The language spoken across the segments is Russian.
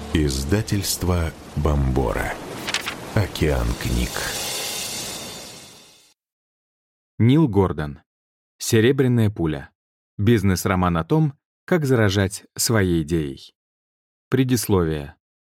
Издательство Бомбора. Океан книг. Нил Гордон. «Серебряная пуля». Бизнес-роман о том, как заражать своей идеей. Предисловие.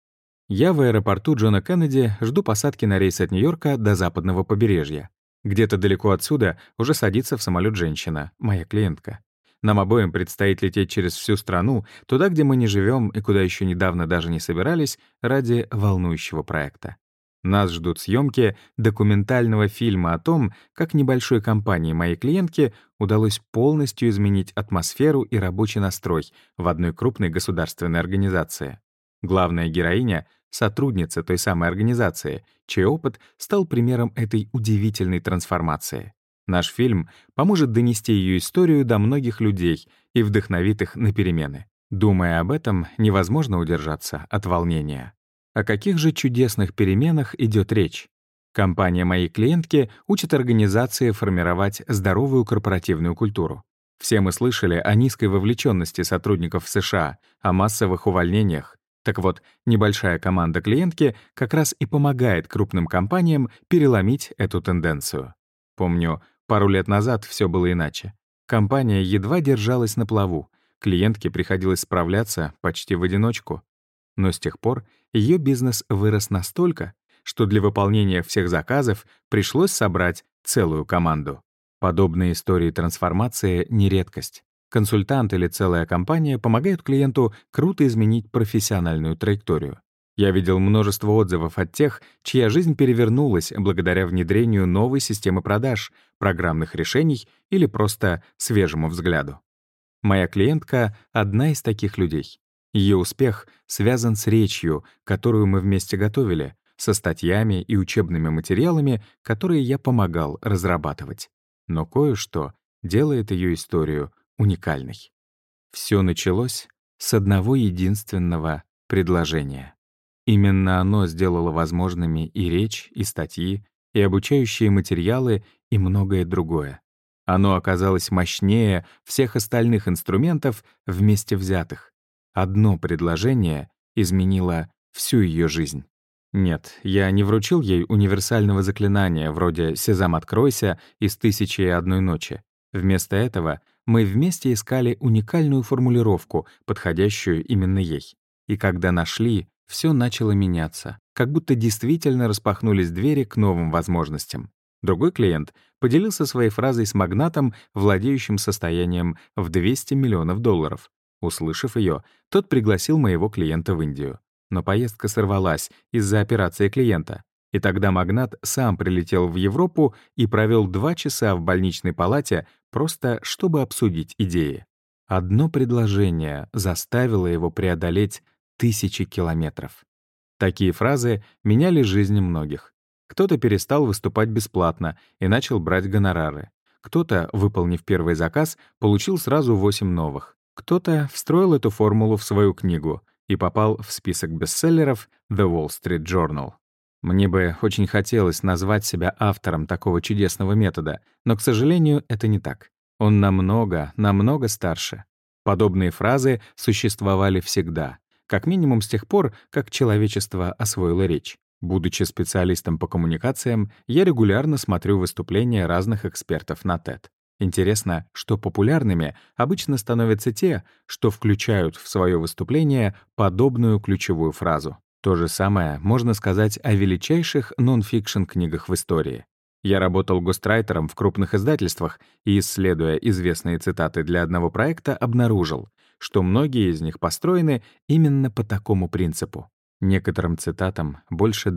Я в аэропорту Джона Кеннеди жду посадки на рейс от Нью-Йорка до западного побережья. Где-то далеко отсюда уже садится в самолет женщина, моя клиентка. Нам обоим предстоит лететь через всю страну, туда, где мы не живем и куда еще недавно даже не собирались, ради волнующего проекта. Нас ждут съемки документального фильма о том, как небольшой компании моей клиентки удалось полностью изменить атмосферу и рабочий настрой в одной крупной государственной организации. Главная героиня — сотрудница той самой организации, чей опыт стал примером этой удивительной трансформации. Наш фильм поможет донести ее историю до многих людей и вдохновит их на перемены. Думая об этом, невозможно удержаться от волнения. О каких же чудесных переменах идет речь? Компания моей клиентки учит организации формировать здоровую корпоративную культуру. Все мы слышали о низкой вовлеченности сотрудников в США, о массовых увольнениях. Так вот, небольшая команда клиентки как раз и помогает крупным компаниям переломить эту тенденцию. Помню, пару лет назад все было иначе. Компания едва держалась на плаву, клиентке приходилось справляться почти в одиночку. Но с тех пор ее бизнес вырос настолько, что для выполнения всех заказов пришлось собрать целую команду. Подобные истории трансформации — не редкость. Консультант или целая компания помогают клиенту круто изменить профессиональную траекторию. Я видел множество отзывов от тех, чья жизнь перевернулась благодаря внедрению новой системы продаж, программных решений или просто свежему взгляду. Моя клиентка — одна из таких людей. Ее успех связан с речью, которую мы вместе готовили, со статьями и учебными материалами, которые я помогал разрабатывать. Но кое-что делает ее историю уникальной. Все началось с одного единственного предложения. Именно оно сделало возможными и речь, и статьи, и обучающие материалы, и многое другое. Оно оказалось мощнее всех остальных инструментов вместе взятых. Одно предложение изменило всю ее жизнь. Нет, я не вручил ей универсального заклинания вроде «Сезам, откройся» из «Тысячи и одной ночи». Вместо этого мы вместе искали уникальную формулировку, подходящую именно ей. И когда нашли, все начало меняться, как будто действительно распахнулись двери к новым возможностям. Другой клиент поделился своей фразой с магнатом, владеющим состоянием в $200 миллионов. Услышав ее, тот пригласил моего клиента в Индию. Но поездка сорвалась из-за операции клиента. И тогда магнат сам прилетел в Европу и провел 2 часа в больничной палате, просто чтобы обсудить идеи. Одно предложение заставило его преодолеть 1000 километров. Такие фразы меняли жизни многих. Кто-то перестал выступать бесплатно и начал брать гонорары. Кто-то, выполнив первый заказ, получил сразу 8 новых. Кто-то встроил эту формулу в свою книгу и попал в список бестселлеров The Wall Street Journal. Мне бы очень хотелось назвать себя автором такого чудесного метода, но, к сожалению, это не так. Он намного старше. Подобные фразы существовали всегда, как минимум с тех пор, как человечество освоило речь. Будучи специалистом по коммуникациям, я регулярно смотрю выступления разных экспертов на TED. Интересно, что популярными обычно становятся те, что включают в свое выступление подобную ключевую фразу. То же самое можно сказать о величайших нон-фикшн книгах в истории. Я работал гострайтером в крупных издательствах и, исследуя известные цитаты для одного проекта, обнаружил, что многие из них построены именно по такому принципу. Некоторым цитатам больше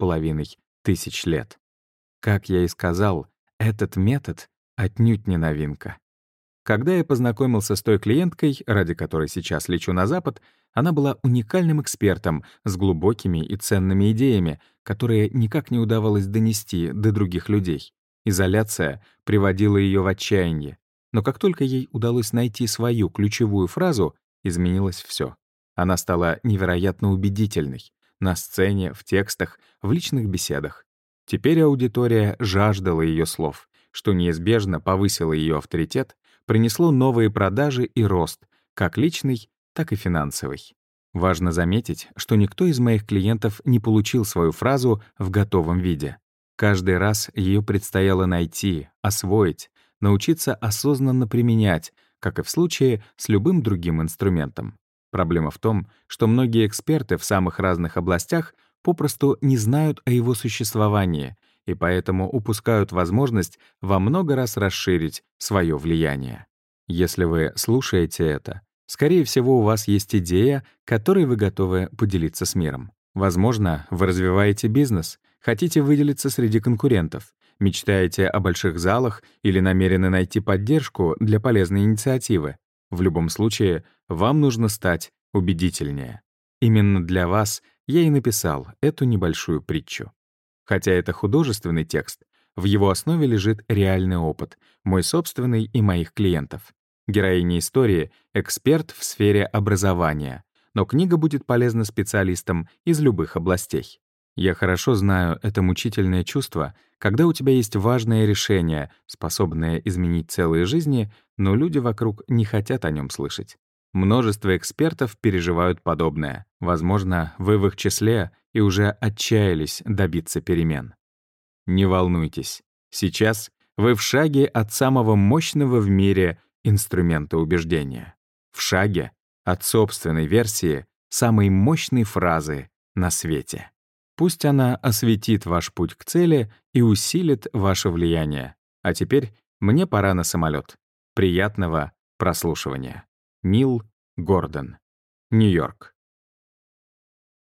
2500 лет. Как я и сказал, этот метод отнюдь не новинка. Когда я познакомился с той клиенткой, ради которой сейчас лечу на Запад, она была уникальным экспертом с глубокими и ценными идеями, которые никак не удавалось донести до других людей. Изоляция приводила ее в отчаяние. Но как только ей удалось найти свою ключевую фразу, изменилось все. Она стала невероятно убедительной. На сцене, в текстах, в личных беседах. Теперь аудитория жаждала ее слов, что неизбежно повысило ее авторитет, принесло новые продажи и рост, как личный, так и финансовый. Важно заметить, что никто из моих клиентов не получил свою фразу в готовом виде. Каждый раз ее предстояло найти, освоить, научиться осознанно применять, как и в случае с любым другим инструментом. Проблема в том, что многие эксперты в самых разных областях попросту не знают о его существовании и поэтому упускают возможность во много раз расширить свое влияние. Если вы слушаете это, скорее всего, у вас есть идея, которой вы готовы поделиться с миром. Возможно, вы развиваете бизнес, хотите выделиться среди конкурентов, мечтаете о больших залах или намерены найти поддержку для полезной инициативы. В любом случае, вам нужно стать убедительнее. Именно для вас я и написал эту небольшую притчу. Хотя это художественный текст, в его основе лежит реальный опыт, мой собственный и моих клиентов. Героиня истории — эксперт в сфере образования, но книга будет полезна специалистам из любых областей. Я хорошо знаю это мучительное чувство, когда у тебя есть важное решение, способное изменить целые жизни, но люди вокруг не хотят о нем слышать. Множество экспертов переживают подобное. Возможно, вы в их числе и уже отчаялись добиться перемен. Не волнуйтесь. Сейчас вы в шаге от самого мощного в мире инструмента убеждения. В шаге от собственной версии самой мощной фразы на свете. Пусть она осветит ваш путь к цели и усилит ваше влияние. А теперь мне пора на самолет. Приятного прослушивания. Нил Гордон. Нью-Йорк.